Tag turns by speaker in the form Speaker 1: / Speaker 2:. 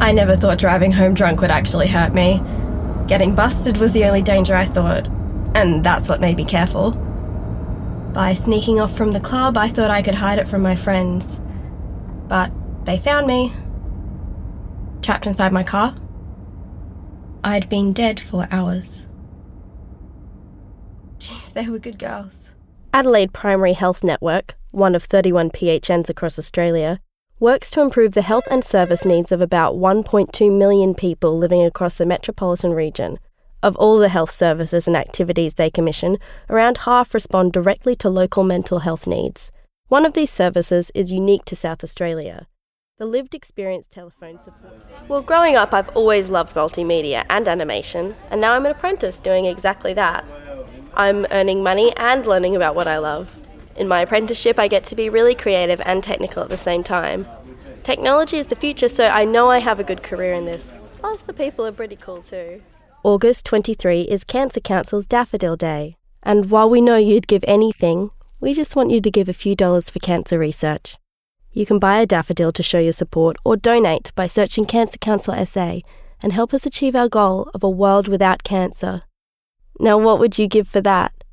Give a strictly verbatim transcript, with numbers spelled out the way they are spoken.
Speaker 1: I never thought driving home drunk would actually hurt me. Getting busted was the only danger I thought, and that's what made me careful. By sneaking off from the club, I thought I could hide it from my friends. But they found me, trapped inside my car. I'd been dead for hours. Jeez, they were good girls.
Speaker 2: Adelaide Primary Health Network, one of thirty-one P H Ns across Australia, works to improve the health and service needs of about one point two million people living across the metropolitan region. Of all the health services and activities they commission, around half respond directly to local mental health needs. One of these services is unique to South Australia, the Lived Experience Telephone Support. Well, growing up, I've always loved multimedia and animation, and now I'm an apprentice doing exactly that. I'm earning money and learning about what I love. In my apprenticeship, I get to be really creative and technical at the same time. Technology is the future, so I know I have a good career in this. Plus, the people are pretty cool too. August twenty-third is Cancer Council's Daffodil Day. And while we know you'd give anything, we just want you to give a few dollars for cancer research. You can buy a daffodil to show your support or donate by searching Cancer Council S A and help us achieve our goal of a world without cancer. Now, what would you give for that?